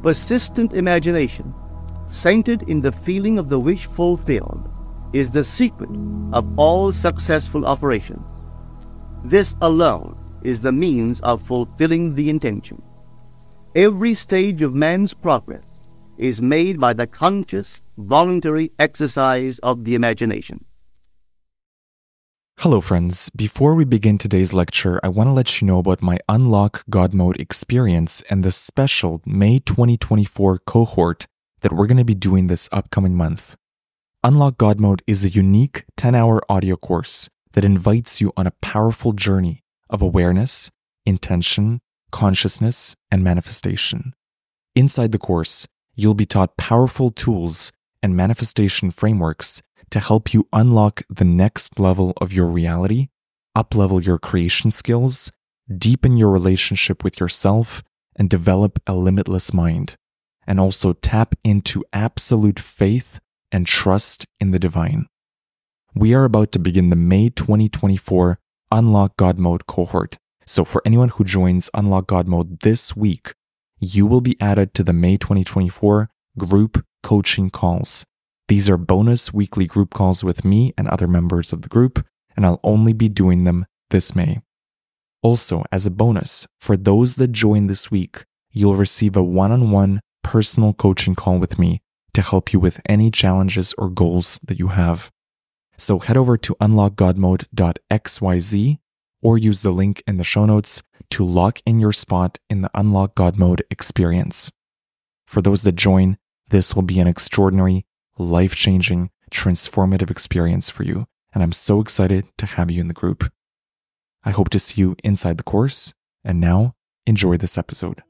Persistent imagination, centered in the feeling of the wish fulfilled, is the secret of all successful operations. This alone is the means of fulfilling the intention. Every stage of man's progress is made by the conscious, voluntary exercise of the imagination. Hello friends, before we begin today's lecture, I want to let you know about my Unlock God Mode experience and the special May 2024 cohort that we're going to be doing this upcoming month. Unlock God Mode is a unique 10-hour audio course that invites you on a powerful journey of awareness, intention, consciousness, and manifestation. Inside the course, you'll be taught powerful tools and manifestation frameworks to help you unlock the next level of your reality, up-level your creation skills, deepen your relationship with yourself, and develop a limitless mind, and also tap into absolute faith and trust in the divine. We are about to begin the May 2024 Unlock God Mode cohort. So for anyone who joins Unlock God Mode this week, you will be added to the May 2024 group coaching calls. These are bonus weekly group calls with me and other members of the group, and I'll only be doing them this May. Also, as a bonus, for those that join this week, you'll receive a one-on-one personal coaching call with me to help you with any challenges or goals that you have. So head over to unlockgodmode.xyz or use the link in the show notes to lock in your spot in the Unlock God Mode experience. For those that join, this will be an extraordinary, life-changing, transformative experience for you, and I'm so excited to have you in the group. I hope to see you inside the course, and now, enjoy this episode.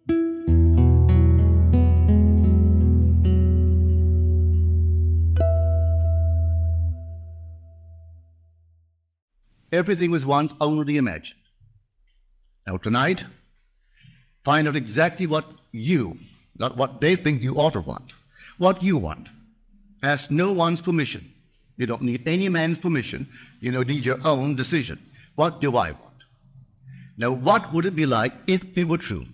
Everything was once only imagined. Now tonight, find out exactly what you, not what they think you ought to want, what you want. Ask no one's permission. You don't need any man's permission. You don't need your own decision. What do I want? Now, what would it be like if it were true?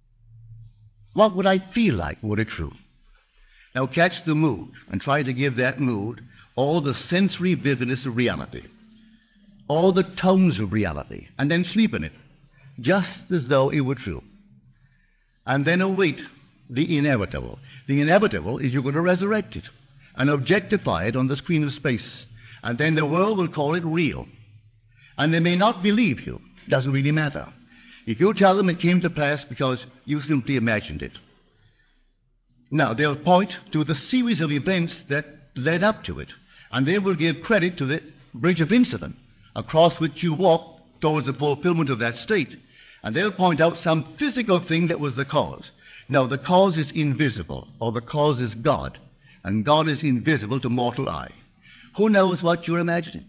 What would I feel like were it true? Now, catch the mood and try to give that mood all the sensory vividness of reality, all the tones of reality, and then sleep in it, just as though it were true. And then await the inevitable. The inevitable is you're going to resurrect it and objectify it on the screen of space. And then the world will call it real. And they may not believe you. Doesn't really matter. If you tell them it came to pass because you simply imagined it. Now, they'll point to the series of events that led up to it. And they will give credit to the bridge of incident across which you walked towards the fulfillment of that state. And they'll point out some physical thing that was the cause. Now, the cause is invisible, or the cause is God. And God is invisible to mortal eye. Who knows what you're imagining?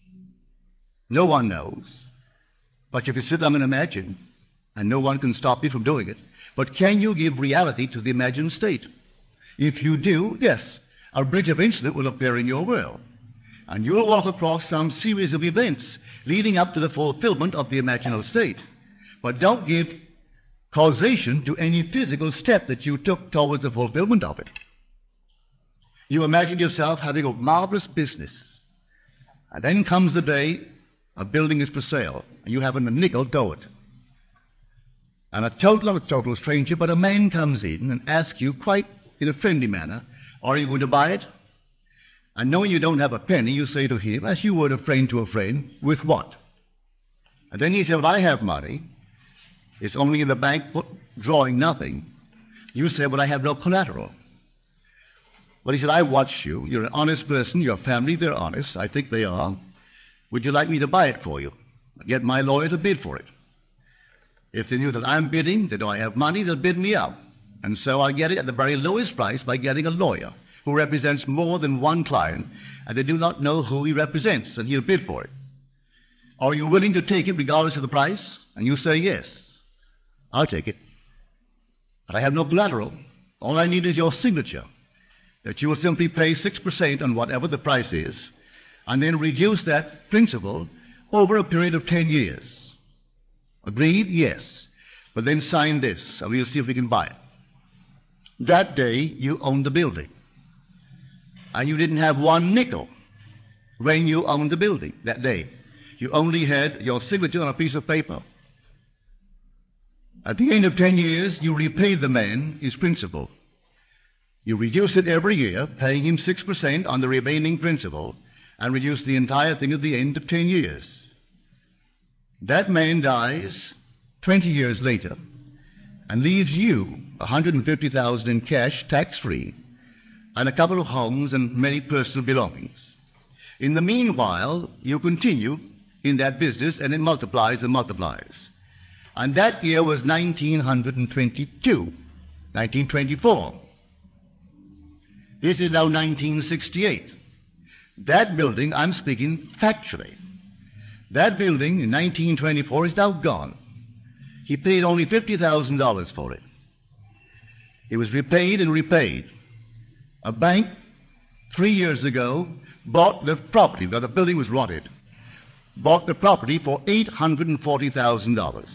No one knows. But if you sit down and imagine, and no one can stop you from doing it, but can you give reality to the imagined state? If you do, yes, a bridge of incident will appear in your world. And you'll walk across some series of events leading up to the fulfillment of the imaginal state. But don't give causation to any physical step that you took towards the fulfillment of it. You imagine yourself having a marvelous business. And then comes the day a building is for sale, and you haven't a nickel toward it. And not a total stranger, but a man comes in and asks you quite in a friendly manner, are you going to buy it? And knowing you don't have a penny, you say to him, as you would a friend to a friend, with what? And then he said, well, I have money. It's only in the bank drawing nothing. You say, well, I have no collateral. Well, he said, I watch you. You're an honest person. Your family, they're honest. I think they are. Would you like me to buy it for you? Get my lawyer to bid for it. If they knew that I'm bidding, they know I have money, they'll bid me out. And so I get it at the very lowest price by getting a lawyer who represents more than one client, and they do not know who he represents, and he'll bid for it. Are you willing to take it regardless of the price? And you say, yes, I'll take it. But I have no collateral. All I need is your signature, that you will simply pay 6% on whatever the price is, and then reduce that principal over a period of 10 years. Agreed? Yes. But then sign this, and we'll see if we can buy it. That day you owned the building. And you didn't have one nickel when you owned the building that day. You only had your signature on a piece of paper. At the end of 10 years, you repaid the man his principal. You reduced it every year, paying him 6% on the remaining principal, and reduced the entire thing at the end of 10 years. That man dies 20 years later and leaves you $150,000 in cash, tax-free, and a couple of homes and many personal belongings. In the meanwhile, you continue in that business, and it multiplies and multiplies. And that year was 1924. This is now 1968. That building, I'm speaking factually, that building in 1924 is now gone. He paid only $50,000 for it. It was repaid and repaid. A bank 3 years ago bought the property, because the building was rotted, bought the property for $840,000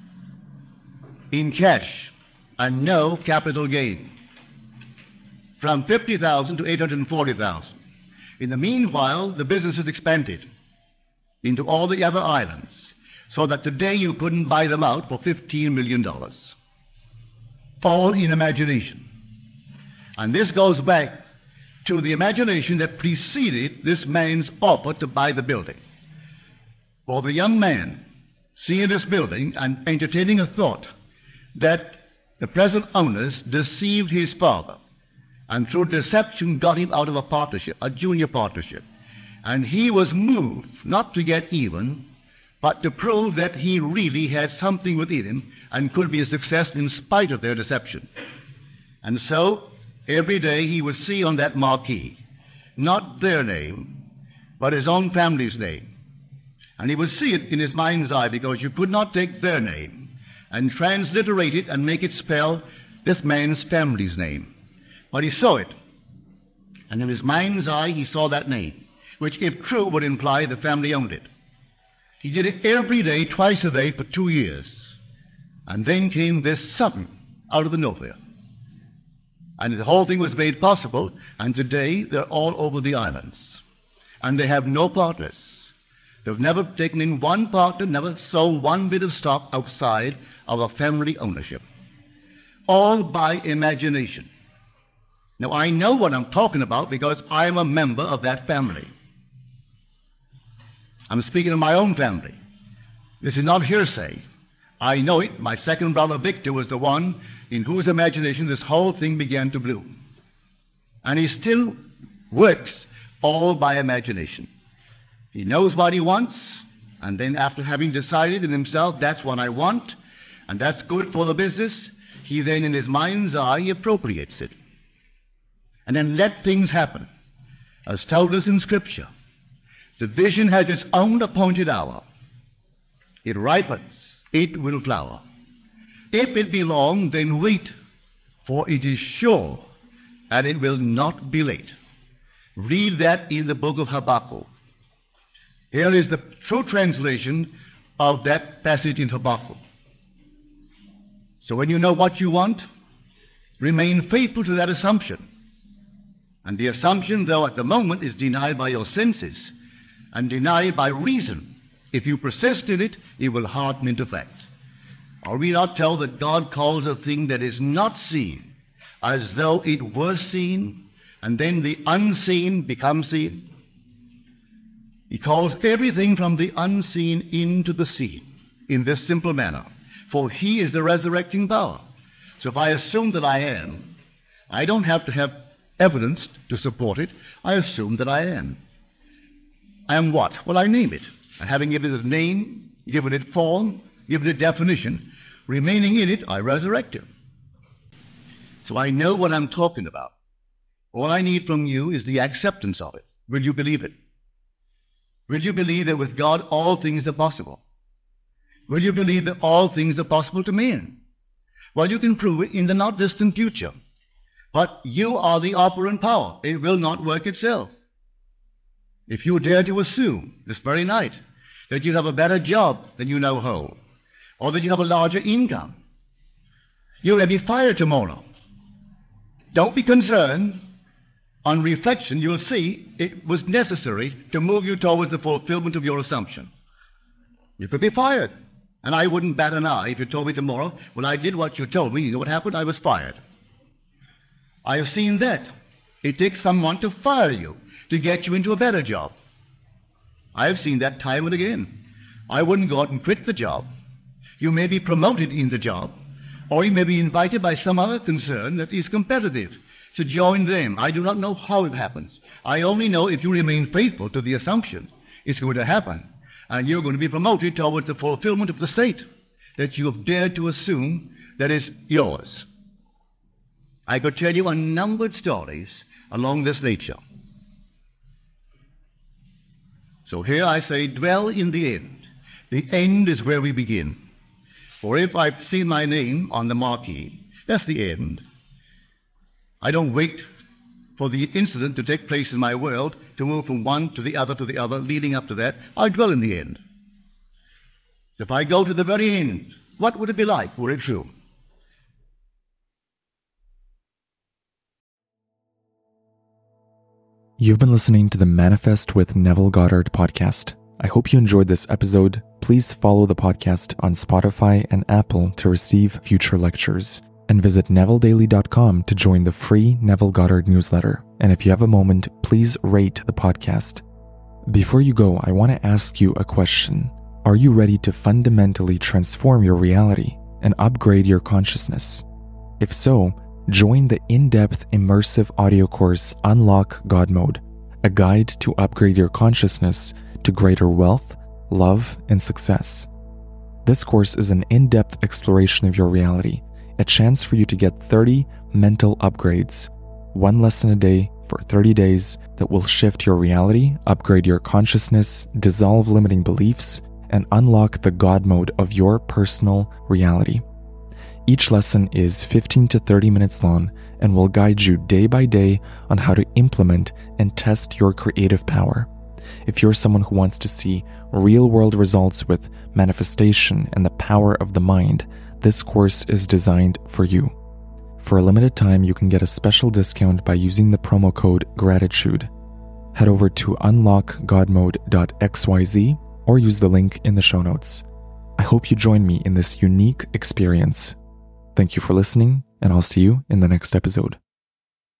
in cash and no capital gain, from $50,000 to $840,000. In the meanwhile, the business has expanded into all the other islands, so that today you couldn't buy them out for $15 million. All in imagination. And this goes back to the imagination that preceded this man's offer to buy the building. For the young man seeing this building and entertaining a thought that the present owners deceived his father, and through deception got him out of a partnership, a junior partnership. And he was moved not to get even, but to prove that he really had something within him and could be a success in spite of their deception. And so every day he would see on that marquee, not their name, but his own family's name. And he would see it in his mind's eye, because you could not take their name and transliterate it and make it spell this man's family's name. But he saw it. And in his mind's eye, he saw that name, which, if true, would imply the family owned it. He did it every day, twice a day, for 2 years. And then came this sudden, out of the nowhere. And the whole thing was made possible, and today they're all over the islands. And they have no partners. They've never taken in one partner, never sold one bit of stock outside of a family ownership. All by imagination. Now, I know what I'm talking about because I'm a member of that family. I'm speaking of my own family. This is not hearsay. I know it. My second brother, Victor, was the one in whose imagination this whole thing began to bloom. And he still works all by imagination. He knows what he wants, and then after having decided in himself, that's what I want, and that's good for the business, he then in his mind's eye appropriates it. And then let things happen, as told us in Scripture. The vision has its own appointed hour. It ripens, it will flower. If it be long, then wait, for it is sure, and it will not be late. Read that in the book of Habakkuk. Here is the true translation of that passage in Habakkuk. So when you know what you want, remain faithful to that assumption. And the assumption, though at the moment, is denied by your senses and denied by reason. If you persist in it, it will harden into fact. Are we not told that God calls a thing that is not seen as though it was seen, and then the unseen becomes seen? He calls everything from the unseen into the seen in this simple manner. For he is the resurrecting power. So if I assume that I am, I don't have to have evidence to support it. I assume that I am. I am what? Well, I name it. Having given it a name, given it form, given it definition, remaining in it, I resurrect it. So I know what I'm talking about. All I need from you is the acceptance of it. Will you believe it? Will you believe that with God all things are possible? Will you believe that all things are possible to men? Well, you can prove it in the not distant future. But you are the operant power. It will not work itself. If you dare to assume this very night that you have a better job than you now hold, or that you have a larger income, you may be fired tomorrow. Don't be concerned. On reflection, you'll see it was necessary to move you towards the fulfillment of your assumption. You could be fired, and I wouldn't bat an eye if you told me tomorrow, when I did what you told me, you know what happened? I was fired. I have seen that. It takes someone to fire you, to get you into a better job. I have seen that time and again. I wouldn't go out and quit the job. You may be promoted in the job, or you may be invited by some other concern that is competitive to join them. I do not know how it happens. I only know if you remain faithful to the assumption, it's going to happen, and you're going to be promoted towards the fulfillment of the state that you have dared to assume that is yours. I could tell you unnumbered stories along this nature. So here I say, dwell in the end. The end is where we begin. For if I've seen my name on the marquee, that's the end. I don't wait for the incident to take place in my world to move from one to the other, leading up to that. I dwell in the end. If I go to the very end, what would it be like were it true? You've been listening to the Manifest with Neville Goddard podcast. I hope you enjoyed this episode. Please follow the podcast on Spotify and Apple to receive future lectures. And visit NevilleDaily.com to join the free Neville Goddard newsletter. And if you have a moment, please rate the podcast. Before you go, I want to ask you a question. Are you ready to fundamentally transform your reality and upgrade your consciousness? If so, join the in-depth immersive audio course Unlock God Mode, a guide to upgrade your consciousness to greater wealth, love, and success. This course is an in-depth exploration of your reality, a chance for you to get 30 mental upgrades, one lesson a day for 30 days that will shift your reality, upgrade your consciousness, dissolve limiting beliefs, and unlock the God mode of your personal reality. Each lesson is 15 to 30 minutes long and will guide you day by day on how to implement and test your creative power. If you're someone who wants to see real-world results with manifestation and the power of the mind, this course is designed for you. For a limited time, you can get a special discount by using the promo code GRATITUDE. Head over to unlockgodmode.xyz or use the link in the show notes. I hope you join me in this unique experience. Thank you for listening, and I'll see you in the next episode.